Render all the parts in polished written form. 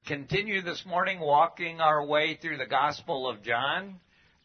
continue this morning walking our way through the Gospel of John.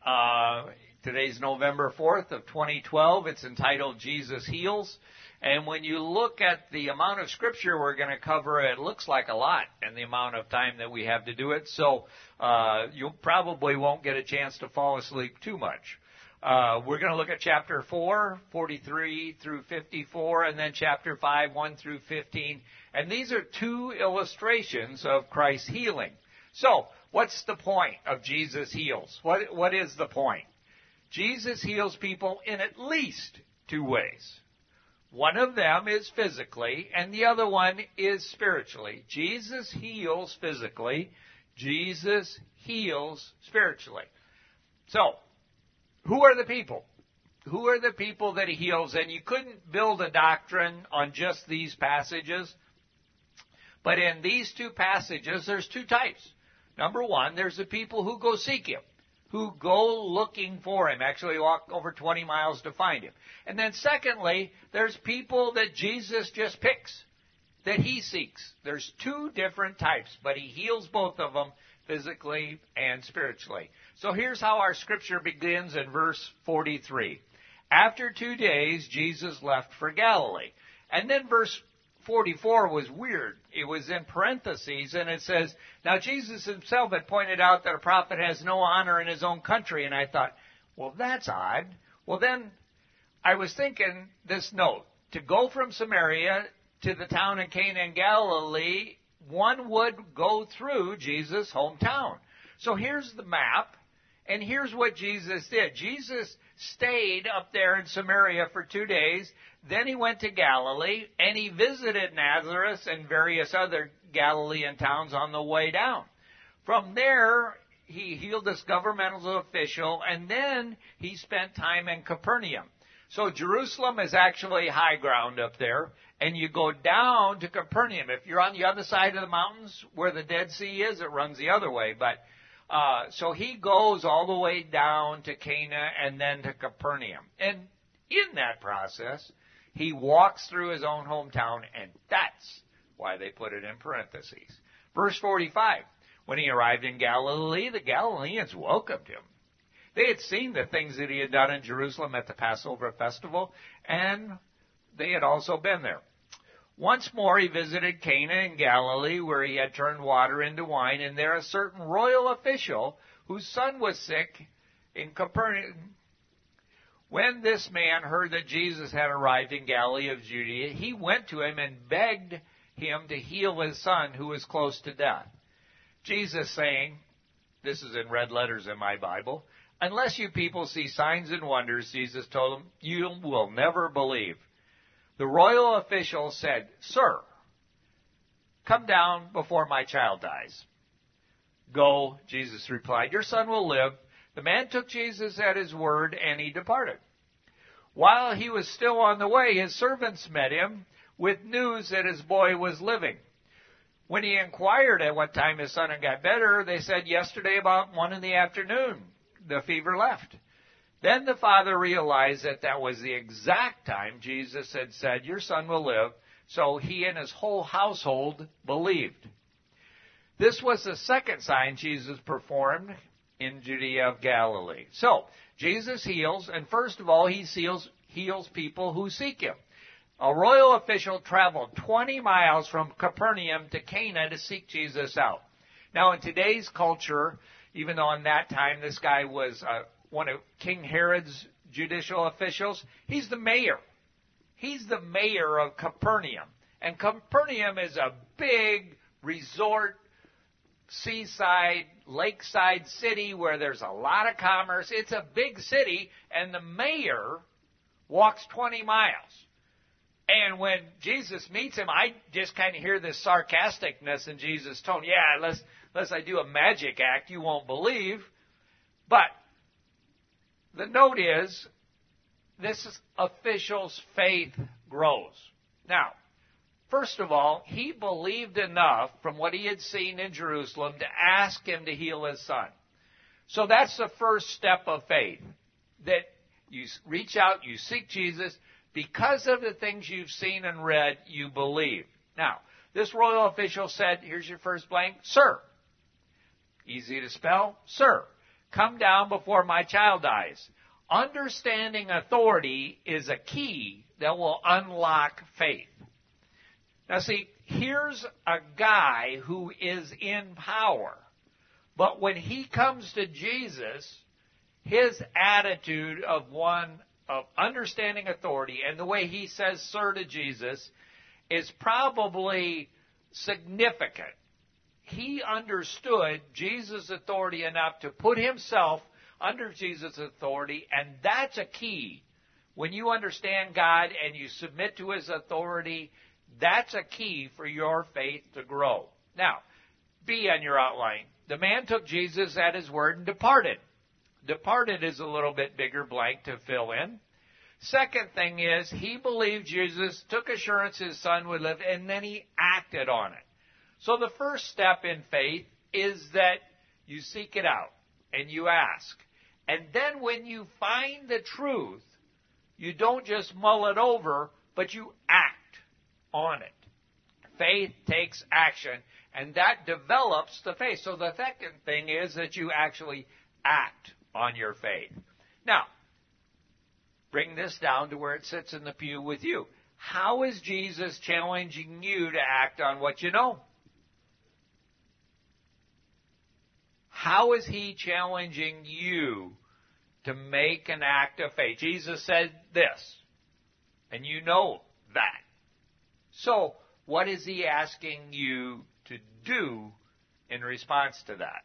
Today's November 4th of 2012. It's entitled Jesus Heals. And when you look at the amount of Scripture we're going to cover, it looks like a lot in the amount of time that we have to do it. So you probably won't get a chance to fall asleep too much. We're going to look at chapter 4, 43 through 54, and then chapter 5, 1 through 15. And these are two illustrations of Christ's healing. So, what's the point of Jesus Heals? What is the point? Jesus heals people in at least two ways. One of them is physically, and the other one is spiritually. Jesus heals physically. Jesus heals spiritually. So, who are the people? Who are the people that he heals? And you couldn't build a doctrine on just these passages. But in these two passages, there's two types. Number one, there's the people who go seek him, who go looking for him, actually walk over 20 miles to find him. And then secondly, there's people that Jesus just picks, that he seeks. There's two different types, but he heals both of them, physically and spiritually. So here's how our scripture begins in verse 43. After 2 days, Jesus left for Galilee. And then verse 44 was weird. It was in parentheses, and it says, now Jesus himself had pointed out that a prophet has no honor in his own country. And I thought, well, that's odd. Well, then I was thinking this note. To go from Samaria to the town of Cana in Galilee, one would go through Jesus' hometown. So here's the map, and here's what Jesus did. Jesus stayed up there in Samaria for 2 days. Then he went to Galilee, and he visited Nazareth and various other Galilean towns on the way down. From there, he healed this governmental official, and then he spent time in Capernaum. So Jerusalem is actually high ground up there, and you go down to Capernaum. If you're on the other side of the mountains where the Dead Sea is, it runs the other way. But so he goes all the way down to Cana and then to Capernaum. And in that process, he walks through his own hometown, and that's why they put it in parentheses. Verse 45, when he arrived in Galilee, the Galileans welcomed him. They had seen the things that he had done in Jerusalem at the Passover festival, and they had also been there. Once more he visited Cana in Galilee, where he had turned water into wine, and there a certain royal official whose son was sick in Capernaum. When this man heard that Jesus had arrived in Galilee of Judea, he went to him and begged him to heal his son who was close to death. Jesus saying, this is in red letters in my Bible, unless you people see signs and wonders, Jesus told him, you will never believe. The royal official said, sir, come down before my child dies. Go, Jesus replied, your son will live. The man took Jesus at his word, and he departed. While he was still on the way, his servants met him with news that his boy was living. When he inquired at what time his son had got better, they said, yesterday about 1 p.m, the fever left. Then the father realized that that was the exact time Jesus had said, your son will live. So he and his whole household believed. This was the second sign Jesus performed in Judea of Galilee. So, Jesus heals, and first of all, he heals people who seek him. A royal official traveled 20 miles from Capernaum to Cana to seek Jesus out. Now, in today's culture, even though in that time this guy was one of King Herod's judicial officials, he's the mayor. He's the mayor of Capernaum. And Capernaum is a big resort, seaside, lakeside city where there's a lot of commerce. It's a big city, and the mayor walks 20 miles. And when Jesus meets him, I just kind of hear this sarcasticness in Jesus' tone. Yeah, unless I do a magic act, you won't believe. But the note is, this official's faith grows. Now, first of all, he believed enough from what he had seen in Jerusalem to ask him to heal his son. So that's the first step of faith, that you reach out, you seek Jesus. Because of the things you've seen and read, you believe. Now, This royal official said, here's your first blank, Sir. Easy to spell, Sir. Come down before my child dies. Understanding authority is a key that will unlock faith. Now see, here's a guy who is in power. But when he comes to Jesus, his attitude of one of understanding authority and the way he says sir to Jesus is probably significant. He understood Jesus' authority enough to put himself under Jesus' authority, and that's a key. When you understand God and you submit to his authority, that's a key for your faith to grow. Now, B on your outline. The man took Jesus at his word and departed. Departed is a little bit bigger blank to fill in. Second thing is, he believed Jesus, took assurance his son would live, and then he acted on it. So the first step in faith is that you seek it out and you ask. And then when you find the truth, you don't just mull it over, but you act on it. Faith takes action, and that develops the faith. So the second thing is that you actually act on your faith. Now, bring this down to where it sits in the pew with you. How is Jesus challenging you to act on what you know? How is he challenging you to make an act of faith? Jesus said this, and you know that. So, what is he asking you to do in response to that?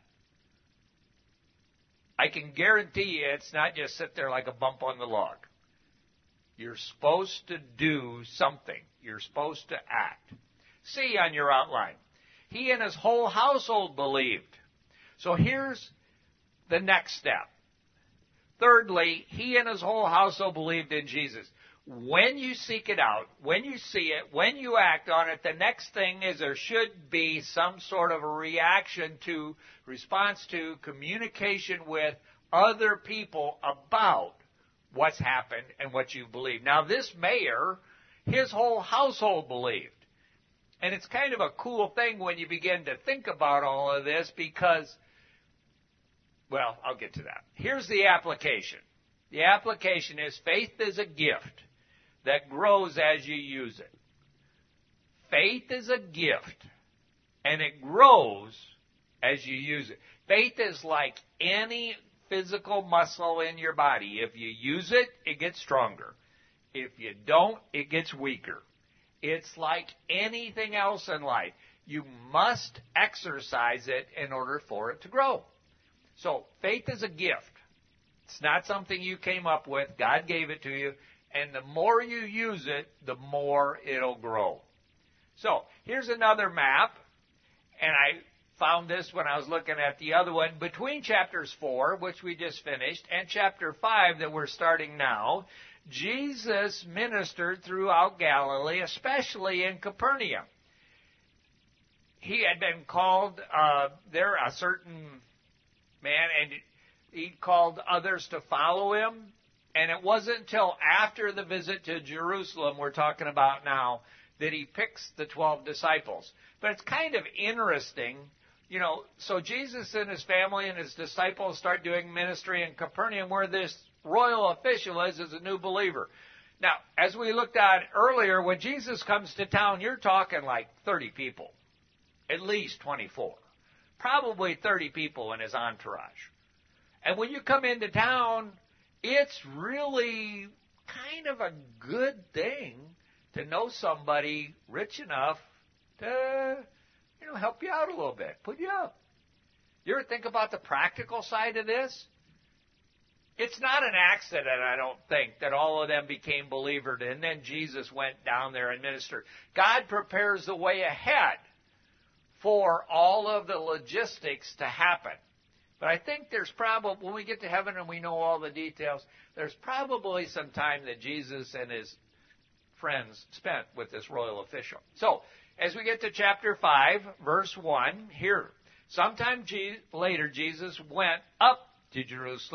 I can guarantee you it's not just sit there like a bump on the log. You're supposed to do something. You're supposed to act. C on your outline. He and his whole household believed. So here's the next step. Thirdly, he and his whole household believed in Jesus. When you seek it out, when you see it, when you act on it, the next thing is there should be some sort of a reaction to, response to, communication with other people about what's happened and what you believe. Now, this mayor, his whole household believed. And it's kind of a cool thing when you begin to think about all of this because, well, I'll get to that. Here's the application. The application is faith is a gift that grows as you use it. Faith is a gift, and it grows as you use it. Faith is like any physical muscle in your body. If you use it, it gets stronger. If you don't, it gets weaker. It's like anything else in life. You must exercise it in order for it to grow. So, faith is a gift. It's not something you came up with. God gave it to you. And the more you use it, the more it'll grow. So, here's another map. And I found this when I was looking at the other one. Between chapters 4, which we just finished, and chapter 5 that we're starting now, Jesus ministered throughout Galilee, especially in Capernaum. He had been called there, a certain man, and he called others to follow him. And it wasn't until after the visit to Jerusalem, we're talking about now, that he picks the 12 disciples. But it's kind of interesting, you know, so Jesus and his family and his disciples start doing ministry in Capernaum, where this royal official is a new believer. Now, as we looked at earlier, when Jesus comes to town, you're talking like 30 people, at least 24, probably 30 people in his entourage. And when you come into town, it's really kind of a good thing to know somebody rich enough to, you know, help you out a little bit, put you up. You ever think about the practical side of this? It's not an accident, I don't think, that all of them became believers and then Jesus went down there and ministered. God prepares the way ahead for all of the logistics to happen. But I think there's probably, when we get to heaven and we know all the details, there's probably some time that Jesus and his friends spent with this royal official. So, as we get to chapter 5, verse 1, here, sometime later Jesus went up to Jerusalem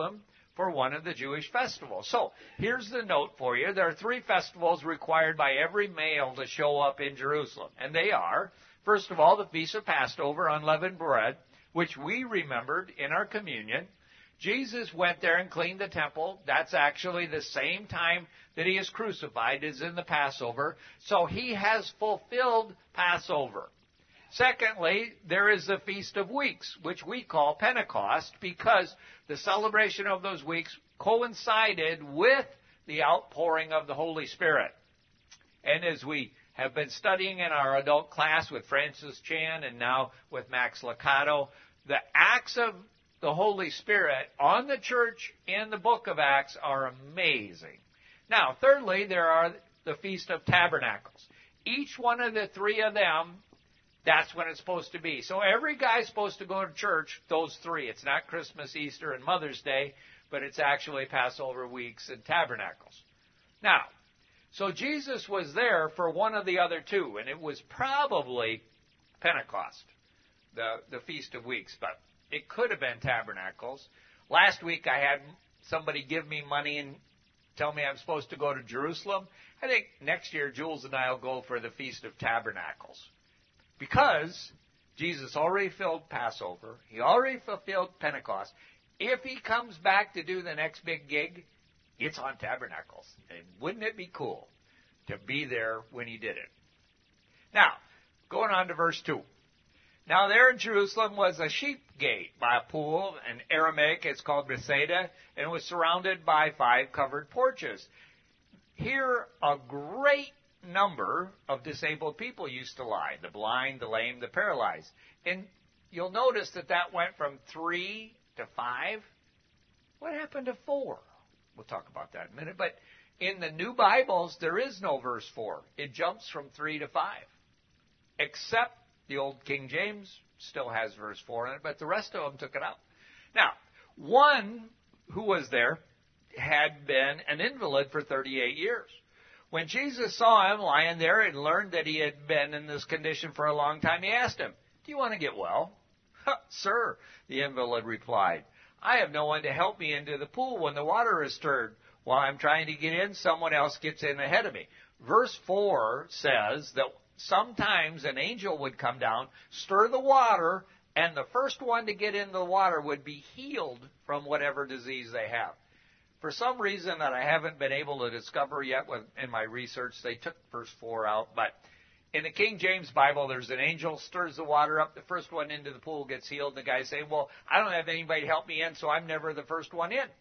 for one of the Jewish festivals. So here's the note for you. There are 3 festivals required by every male to show up in Jerusalem. And they are, first of all, the Feast of Passover, unleavened bread, which we remembered in our communion. Jesus went there and cleaned the temple. That's actually the same time that he is crucified as in the Passover. So he has fulfilled Passover. Secondly, there is the Feast of Weeks, which we call Pentecost, because the celebration of those weeks coincided with the outpouring of the Holy Spirit. And as we have been studying in our adult class with Francis Chan and now with Max Licato, the acts of the Holy Spirit on the church in the book of Acts are amazing. Now, thirdly, there are the Feast of Tabernacles. Each one of the 3 of them, that's when it's supposed to be. So every guy's supposed to go to church, those 3. It's not Christmas, Easter, and Mother's Day, but it's actually Passover weeks and Tabernacles. Now, so Jesus was there for one of the other 2, and it was probably Pentecost, the Feast of Weeks, but it could have been Tabernacles. Last week I had somebody give me money and tell me I'm supposed to go to Jerusalem. I think next year Jules and I will go for the Feast of Tabernacles. Because Jesus already fulfilled Passover. He already fulfilled Pentecost. If he comes back to do the next big gig, it's on Tabernacles. And wouldn't it be cool to be there when he did it? Now, going on to verse 2. Now there in Jerusalem was a sheep gate by a pool. In Aramaic it's called Bethsaida, and it was surrounded by 5 covered porches. Here a great number of disabled people used to lie, the blind, the lame, the paralyzed. And you'll notice that went from 3 to 5. What happened to 4? We'll talk about that in a minute. But in the new Bibles, there is no verse 4. It jumps from 3 to 5. Except the old King James still has verse 4 in it, but the rest of them took it out. Now, one who was there had been an invalid for 38 years. When Jesus saw him lying there and learned that he had been in this condition for a long time, he asked him, "Do you want to get well?" "Sir," the invalid replied, "I have no one to help me into the pool when the water is stirred. While I'm trying to get in, someone else gets in ahead of me." Verse 4 says that sometimes an angel would come down, stir the water, and the first one to get into the water would be healed from whatever disease they have. For some reason that I haven't been able to discover yet in my research, they took verse 4 out. But in the King James Bible, there's an angel, stirs the water up, the first one into the pool gets healed. The guy saying, "Well, I don't have anybody to help me in, so I'm never the first one in."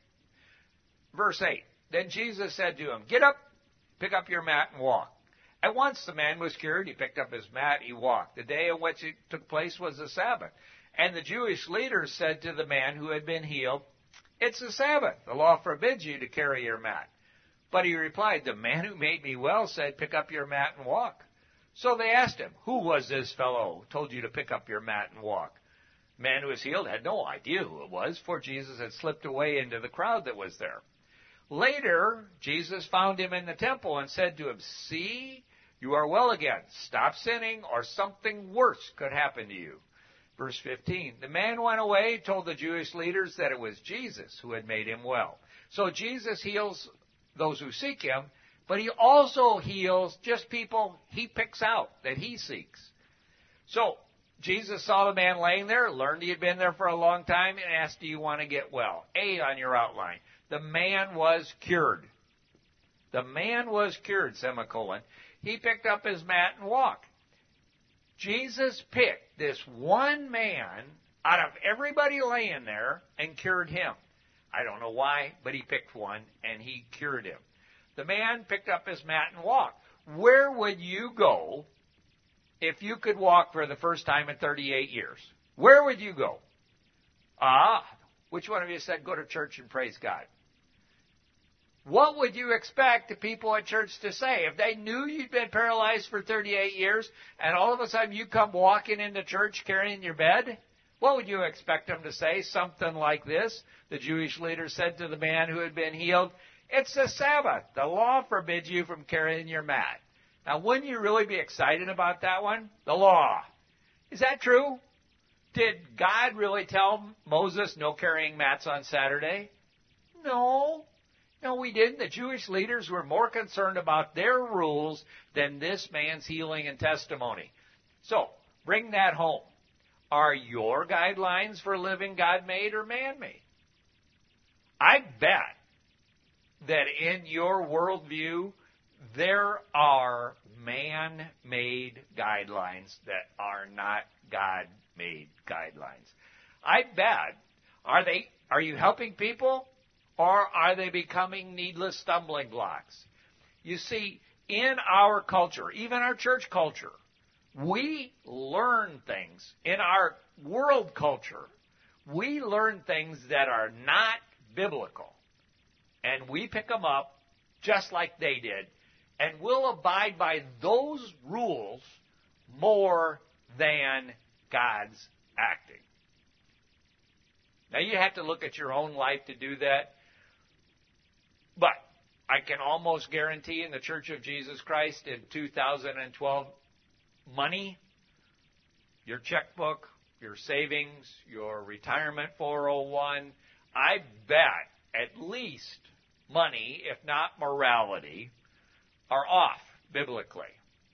Verse 8, then Jesus said to him, "Get up, pick up your mat and walk." At once the man was cured. He picked up his mat, he walked. The day on which it took place was the Sabbath. And the Jewish leaders said to the man who had been healed, "It's the Sabbath. The law forbids you to carry your mat." But he replied, "The man who made me well said, 'Pick up your mat and walk.'" So they asked him, "Who was this fellow who told you to pick up your mat and walk?" The man who was healed had no idea who it was, for Jesus had slipped away into the crowd that was there. Later, Jesus found him in the temple and said to him, "See, you are well again. Stop sinning, or something worse could happen to you." Verse 15, the man went away, told the Jewish leaders that it was Jesus who had made him well. So Jesus heals those who seek him, but he also heals just people he picks out, that he seeks. So Jesus saw the man laying there, learned he had been there for a long time, and asked, "Do you want to get well?" A on your outline. The man was cured. The man was cured, semicolon. He picked up his mat and walked. Jesus picked this one man out of everybody laying there and cured him. I don't know why, but he picked one and he cured him. The man picked up his mat and walked. Where would you go if you could walk for the first time in 38 years? Where would you go? Which one of you said go to church and praise God? What would you expect the people at church to say? If they knew you'd been paralyzed for 38 years and all of a sudden you come walking into church carrying your bed, what would you expect them to say? Something like this. The Jewish leader said to the man who had been healed, "It's the Sabbath. The law forbids you from carrying your mat." Now, wouldn't you really be excited about that one? The law. Is that true? Did God really tell Moses no carrying mats on Saturday? No. No, we didn't. The Jewish leaders were more concerned about their rules than this man's healing and testimony. So, bring that home. Are your guidelines for living God-made or man-made? I bet that in your worldview, there are man-made guidelines that are not God-made guidelines. I bet. Are you helping people, or are they becoming needless stumbling blocks? You see, in our culture, even our church culture, we learn things. In our world culture, we learn things that are not biblical. And we pick them up just like they did. And we'll abide by those rules more than God's acting. Now, you have to look at your own life to do that. But I can almost guarantee in the Church of Jesus Christ in 2012, money, your checkbook, your savings, your retirement 401, I bet at least money, if not morality, are off biblically.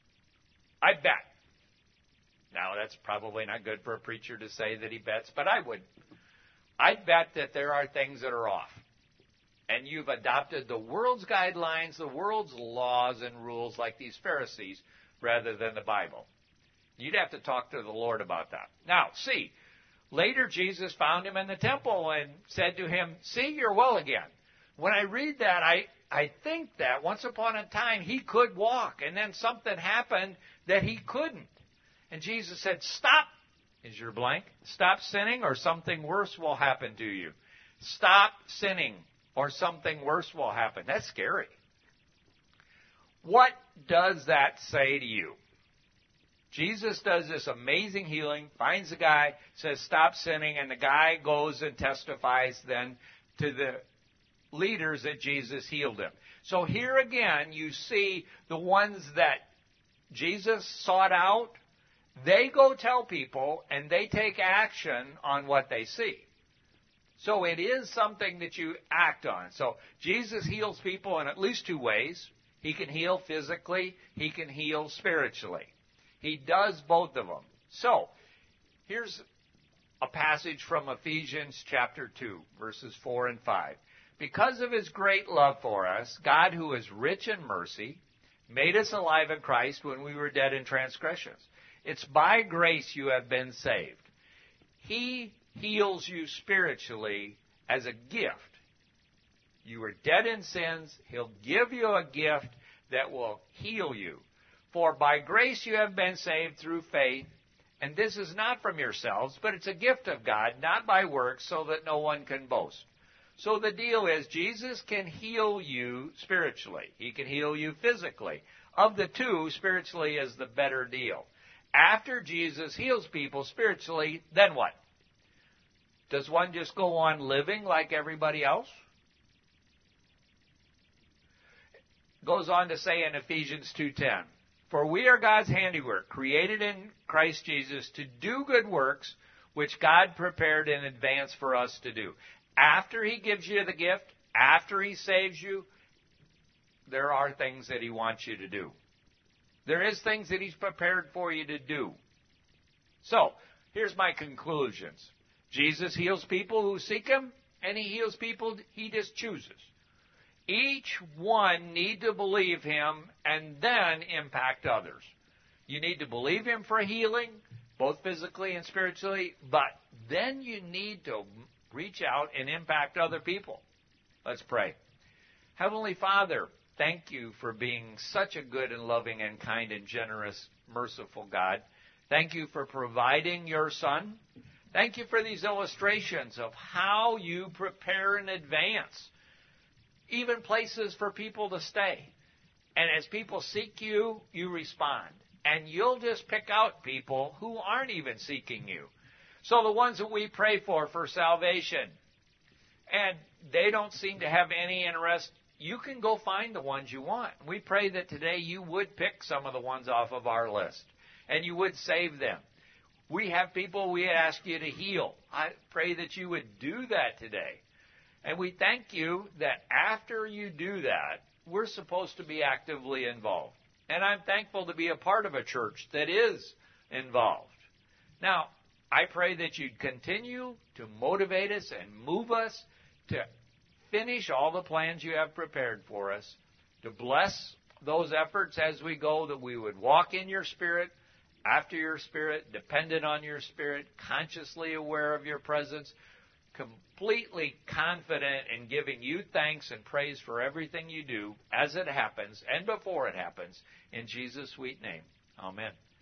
I bet. Now, that's probably not good for a preacher to say that he bets, but I'd bet that there are things that are off. And you've adopted the world's guidelines, the world's laws and rules like these Pharisees rather than the Bible. You'd have to talk to the Lord about that. Now, see, later Jesus found him in the temple and said to him, "See, you're well again." When I read that, I think that once upon a time he could walk, and then something happened that he couldn't. And Jesus said, "Stop," is your blank. "Stop sinning or something worse will happen to you." Stop sinning or something worse will happen. That's scary. What does that say to you? Jesus does this amazing healing, finds the guy, says, "Stop sinning," and the guy goes and testifies then to the leaders that Jesus healed him. So here again, you see the ones that Jesus sought out, they go tell people, and they take action on what they see. So it is something that you act on. So Jesus heals people in at least two ways. He can heal physically. He can heal spiritually. He does both of them. So here's a passage from Ephesians chapter 2, verses 4 and 5. "Because of his great love for us, God, who is rich in mercy, made us alive in Christ when we were dead in transgressions. It's by grace you have been saved." He heals you spiritually as a gift. You were dead in sins. He'll give you a gift that will heal you. "For by grace you have been saved through faith, and this is not from yourselves, but it's a gift of God, not by works, so that no one can boast." So the deal is, Jesus can heal you spiritually. He can heal you physically. Of the two, spiritually is the better deal. After Jesus heals people spiritually, then what? Does one just go on living like everybody else? Goes on to say in Ephesians 2:10, "For we are God's handiwork, created in Christ Jesus to do good works, which God prepared in advance for us to do." After he gives you the gift, after he saves you, there are things that he wants you to do. There is things that he's prepared for you to do. So, here's my conclusions. Jesus heals people who seek him, and he heals people he just chooses. Each one need to believe him and then impact others. You need to believe him for healing, both physically and spiritually, but then you need to reach out and impact other people. Let's pray. Heavenly Father, thank you for being such a good and loving and kind and generous, merciful God. Thank you for providing your Son. Thank you for these illustrations of how you prepare in advance, even places for people to stay. And as people seek you, you respond. And you'll just pick out people who aren't even seeking you. So the ones that we pray for salvation, and they don't seem to have any interest, you can go find the ones you want. We pray that today you would pick some of the ones off of our list, and you would save them. We have people we ask you to heal. I pray that you would do that today. And we thank you that after you do that, we're supposed to be actively involved. And I'm thankful to be a part of a church that is involved. Now, I pray that you'd continue to motivate us and move us to finish all the plans you have prepared for us, to bless those efforts as we go, that we would walk in your Spirit, after your Spirit, dependent on your Spirit, consciously aware of your presence, completely confident in giving you thanks and praise for everything you do as it happens and before it happens. In Jesus' sweet name, amen.